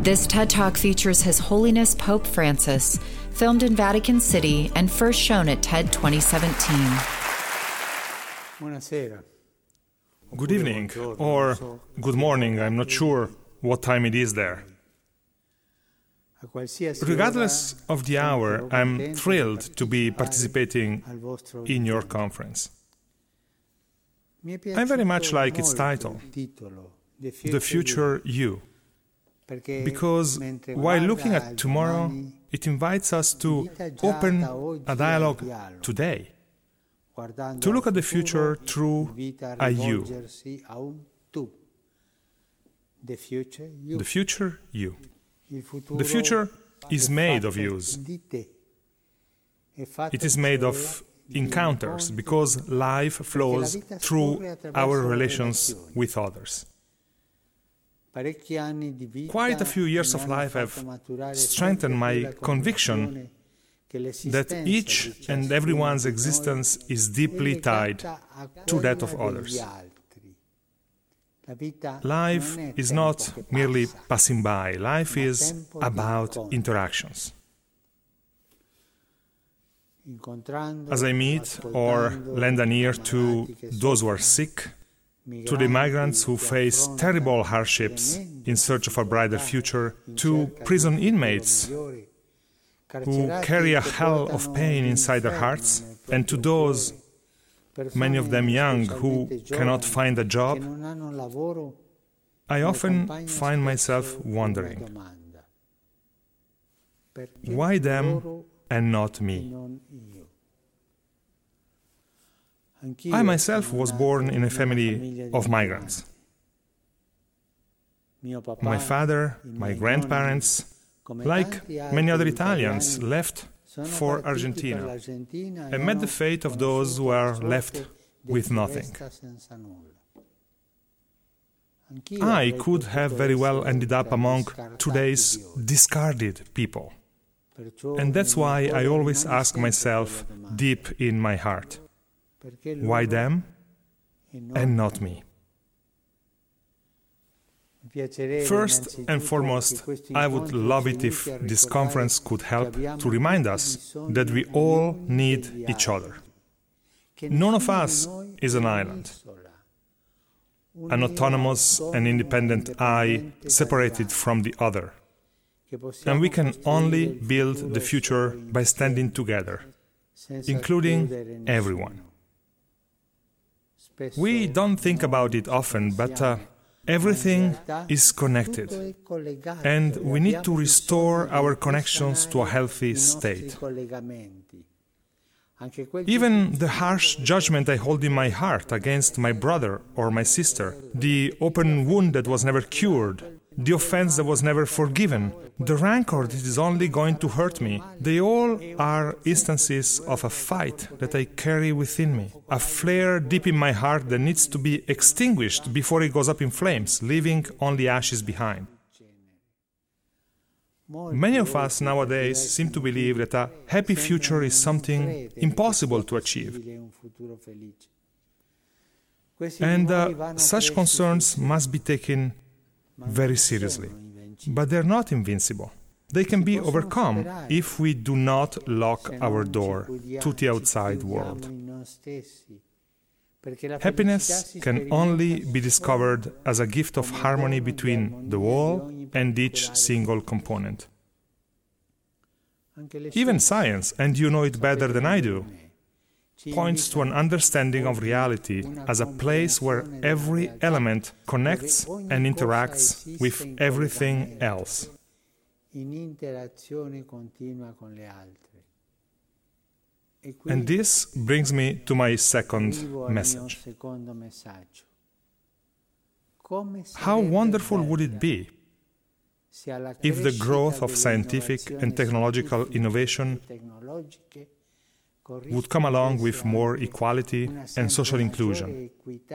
This TED Talk features His Holiness Pope Francis, filmed in Vatican City and first shown at TED 2017. Good evening, or good morning, I'm not sure what time it is there. Regardless of the hour, I'm thrilled to be participating in your conference. I very much like its title, The Future You, because while looking at tomorrow, it invites us to open a dialogue today, to look at the future through a you. The future you. The future is made of yous. It is made of encounters, because life flows through our relations with others. Quite a few years of life have strengthened my conviction that each and everyone's existence is deeply tied to that of others. Life is not merely passing by. Life is about interactions. As I meet or lend an ear to those who are sick, to the migrants who face terrible hardships in search of a brighter future, to prison inmates who carry a hell of pain inside their hearts, and to those, many of them young, who cannot find a job, I often find myself wondering, why them and not me? I myself was born in a family of migrants. My father, my grandparents, like many other Italians, left for Argentina and met the fate of those who are left with nothing. I could have very well ended up among today's discarded people. And that's why I always ask myself deep in my heart, why them and not me? First and foremost, I would love it if this conference could help to remind us that we all need each other. None of us is an island, an autonomous and independent I separated from the other. And we can only build the future by standing together, including everyone. We don't think about it often, but everything is connected, and we need to restore our connections to a healthy state. Even the harsh judgment I hold in my heart against my brother or my sister, the open wound that was never cured, the offense that was never forgiven, the rancor that is only going to hurt me, they all are instances of a fight that I carry within me, a flare deep in my heart that needs to be extinguished before it goes up in flames, leaving only ashes behind. Many of us nowadays seem to believe that a happy future is something impossible to achieve. And such concerns must be taken very seriously. But they're not invincible. They can be overcome if we do not lock our door to the outside world. Happiness can only be discovered as a gift of harmony between the whole and each single component. Even science, and you know it better than I do, points to an understanding of reality as a place where every element connects and interacts with everything else. And this brings me to my second message. How wonderful would it be if the growth of scientific and technological innovation would come along with more equality and social inclusion?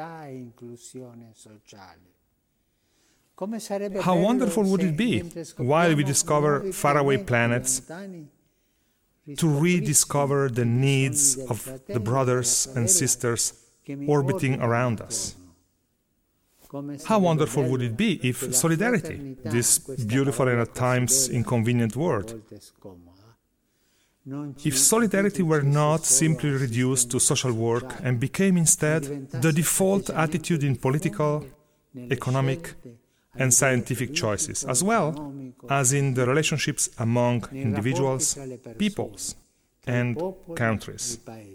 How wonderful would it be, while we discover faraway planets, to rediscover the needs of the brothers and sisters orbiting around us? How wonderful would it be if solidarity, this beautiful and at times inconvenient word, if solidarity were not simply reduced to social work and became instead the default attitude in political, economic, and scientific choices, as well as in the relationships among individuals, peoples, and countries.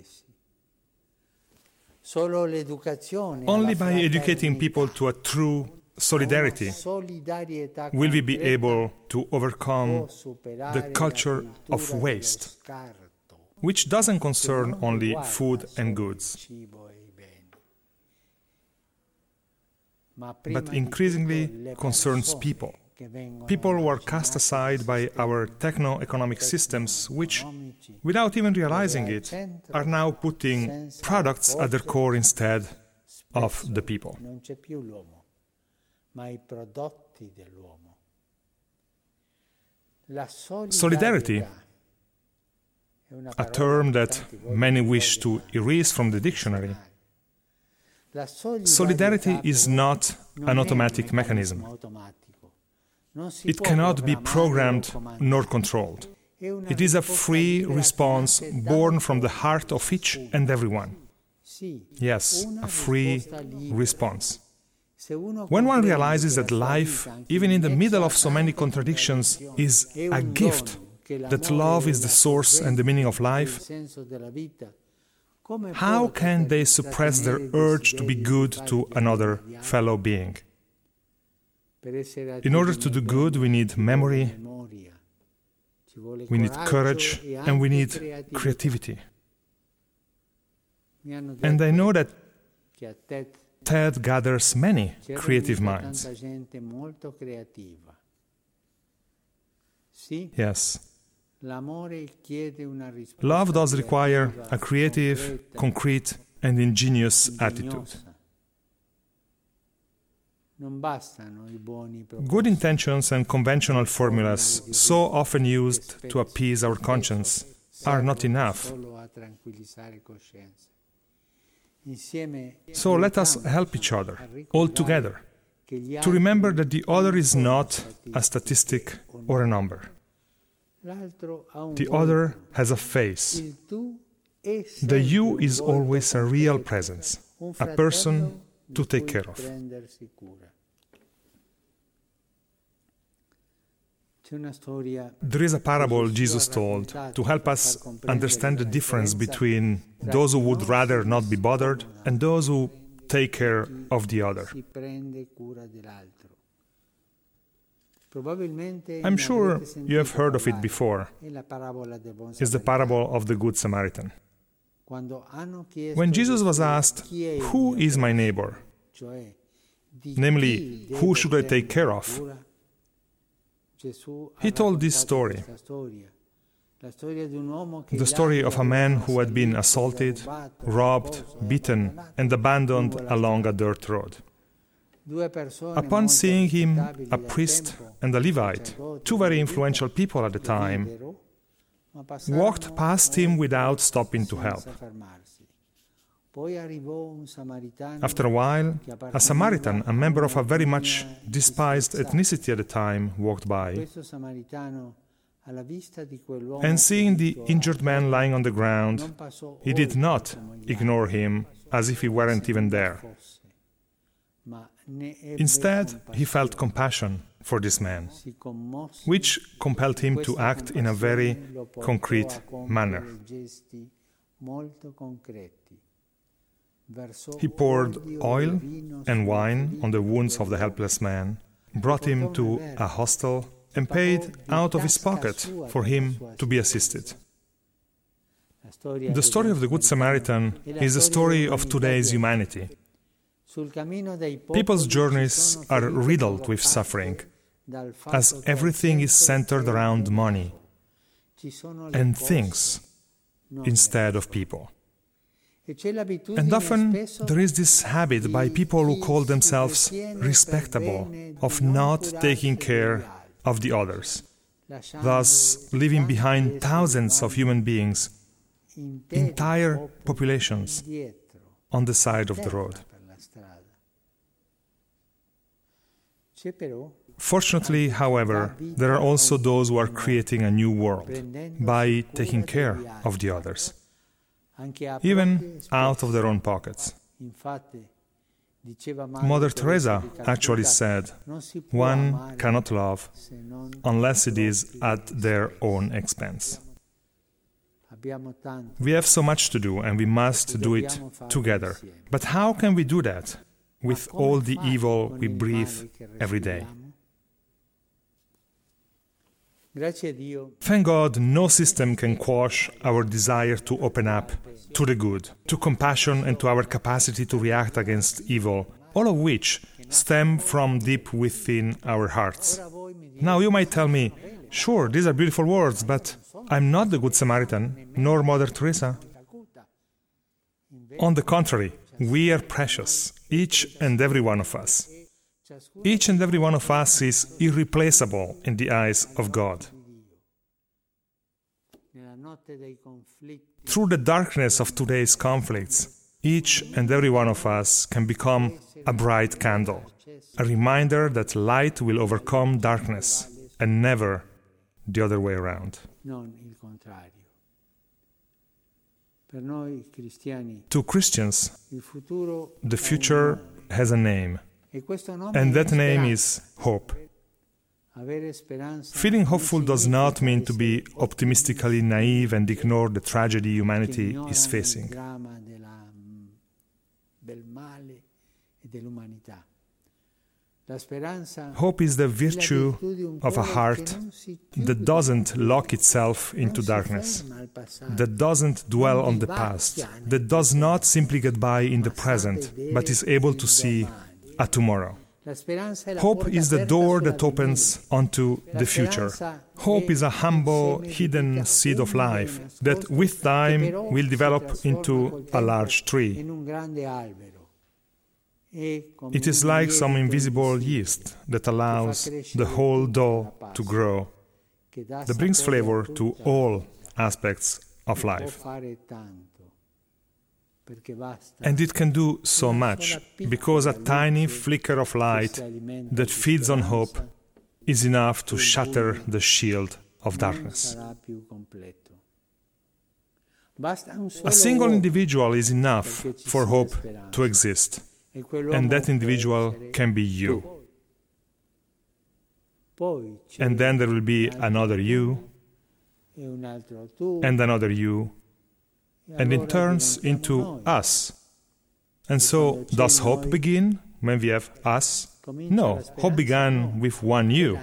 Only by educating people to a true solidarity will we be able to overcome the culture of waste, which doesn't concern only food and goods, but increasingly concerns people. People who are cast aside by our techno-economic systems, which, without even realizing it, are now putting products at their core instead of the people. Solidarity, a term that many wish to erase from the dictionary, solidarity is not an automatic mechanism. It cannot be programmed nor controlled. It is a free response born from the heart of each and everyone. Yes, a free response. When one realizes that life, even in the middle of so many contradictions, is a gift, that love is the source and the meaning of life, how can they suppress their urge to be good to another fellow being? In order to do good, we need memory, we need courage, and we need creativity. And I know that TED gathers many creative minds. Yes. Love does require a creative, concrete, and ingenious attitude. Good intentions and conventional formulas, so often used to appease our conscience, are not enough. So let us help each other, all together, to remember that the other is not a statistic or a number. The other has a face. The you is always a real presence, a person to take care of. There is a parable Jesus told to help us understand the difference between those who would rather not be bothered and those who take care of the other. I'm sure you have heard of it before. It's the parable of the Good Samaritan. When Jesus was asked, "Who is my neighbor?" namely, who should I take care of? He told this story. The story of a man who had been assaulted, robbed, beaten, and abandoned along a dirt road. Upon seeing him, a priest and a Levite, two very influential people at the time, walked past him without stopping to help. After a while, a Samaritan, a member of a very much despised ethnicity at the time, walked by, and seeing the injured man lying on the ground, he did not ignore him as if he weren't even there. Instead, he felt compassion for this man, which compelled him to act in a very concrete manner. He poured oil and wine on the wounds of the helpless man, brought him to a hostel, and paid out of his pocket for him to be assisted. The story of the Good Samaritan is the story of today's humanity. People's journeys are riddled with suffering, as everything is centered around money and things instead of people. And often there is this habit by people who call themselves respectable of not taking care of the others, thus leaving behind thousands of human beings, entire populations, on the side of the road. Fortunately, however, there are also those who are creating a new world by taking care of the others, even out of their own pockets. Mother Teresa actually said, "One cannot love unless it is at their own expense." We have so much to do, and we must do it together. But how can we do that with all the evil we breathe every day? Thank God, no system can quash our desire to open up to the good, to compassion, and to our capacity to react against evil, all of which stem from deep within our hearts. Now you might tell me, sure, these are beautiful words, but I'm not the Good Samaritan, nor Mother Teresa. On the contrary, we are precious, each and every one of us. Each and every one of us is irreplaceable in the eyes of God. Through the darkness of today's conflicts, each and every one of us can become a bright candle, a reminder that light will overcome darkness and never the other way around. To Christians, the future has a name, and that name is hope. Feeling hopeful does not mean to be optimistically naive and ignore the tragedy humanity is facing. Hope is the virtue of a heart that doesn't lock itself into darkness, that doesn't dwell on the past, that does not simply get by in the present, but is able to see a tomorrow. Hope is the door that opens onto the future. Hope is a humble, hidden seed of life that with time will develop into a large tree. It is like some invisible yeast that allows the whole dough to grow, that brings flavor to all aspects of life. And it can do so much, because a tiny flicker of light that feeds on hope is enough to shatter the shield of darkness. A single individual is enough for hope to exist, and that individual can be you. And then there will be another you, and another you, and it turns into us. And so, does hope begin when we have us? No, hope began with one you.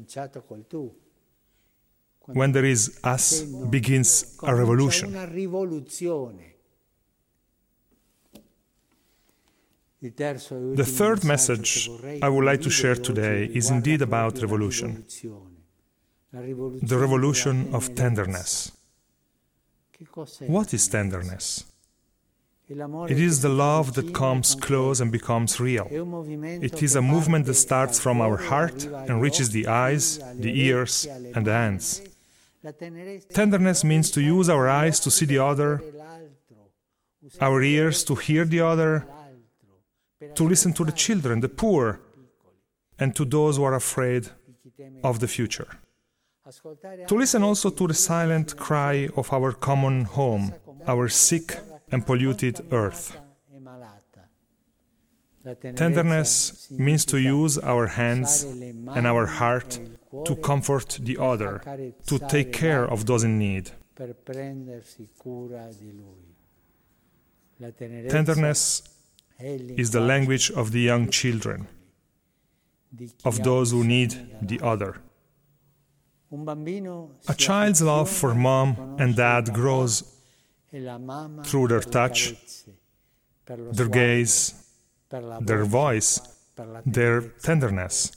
When there is us, begins a revolution. The third message I would like to share today is indeed about revolution. The revolution of tenderness. What is tenderness? It is the love that comes close and becomes real. It is a movement that starts from our heart and reaches the eyes, the ears, and the hands. Tenderness means to use our eyes to see the other, our ears to hear the other, to listen to the children, the poor, and to those who are afraid of the future. To listen also to the silent cry of our common home, our sick and polluted earth. Tenderness means to use our hands and our heart to comfort the other, to take care of those in need. Tenderness is the language of the young children, of those who need the other. A child's love for mom and dad grows through their touch, their gaze, their voice, their tenderness.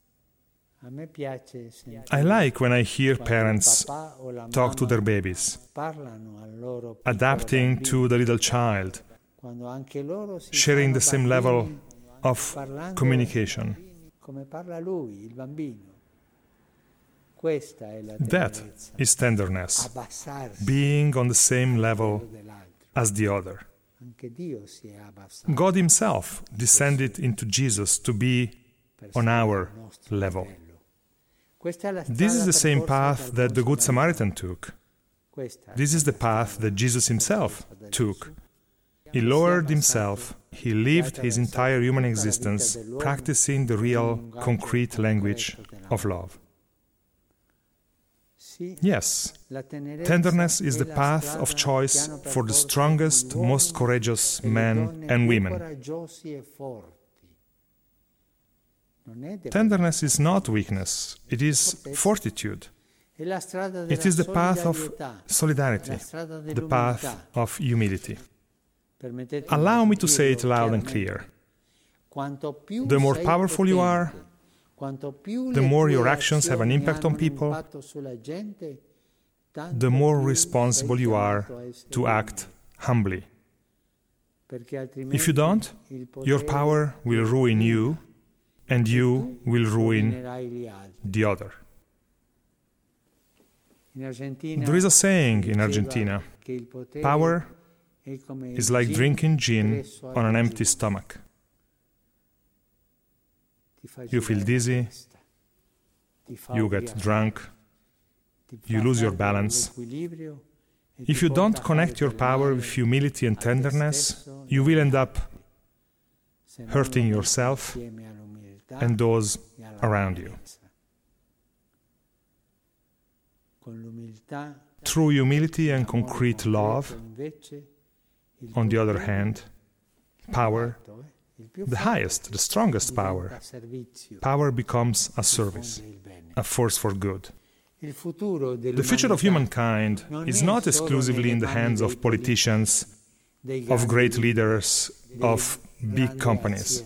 I like when I hear parents talk to their babies, adapting to the little child, sharing the same level of communication. That is tenderness, being on the same level as the other. God Himself descended into Jesus to be on our level. This is the same path that the Good Samaritan took. This is the path that Jesus himself took. He lowered himself. He lived his entire human existence practicing the real, concrete language of love. Yes, tenderness is the path of choice for the strongest, most courageous men and women. Tenderness is not weakness, it is fortitude. It is the path of solidarity, the path of humility. Allow me to say it loud and clear. The more powerful you are, the more your actions have an impact on people, the more responsible you are to act humbly. If you don't, your power will ruin you, and you will ruin the other. There is a saying in Argentina, power is like drinking gin on an empty stomach. You feel dizzy, you get drunk, you lose your balance. If you don't connect your power with humility and tenderness, you will end up hurting yourself and those around you. True humility and concrete love, on the other hand, power, the highest, the strongest power, power becomes a service, a force for good. The future of humankind is not exclusively in the hands of politicians, of great leaders, of big companies.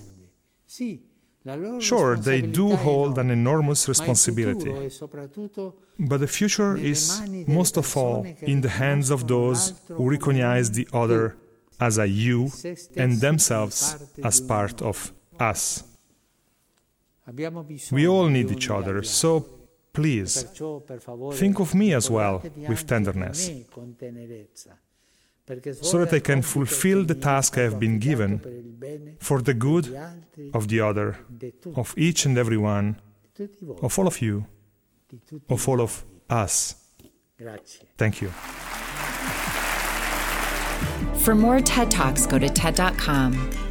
Sure, they do hold an enormous responsibility, but the future is, most of all, in the hands of those who recognize the other as a you and themselves as part of us. We all need each other, so please, think of me as well with tenderness, so that I can fulfill the task I have been given for the good of the other, of each and every one, of all of you, of all of us. Thank you. For more TED Talks, go to TED.com.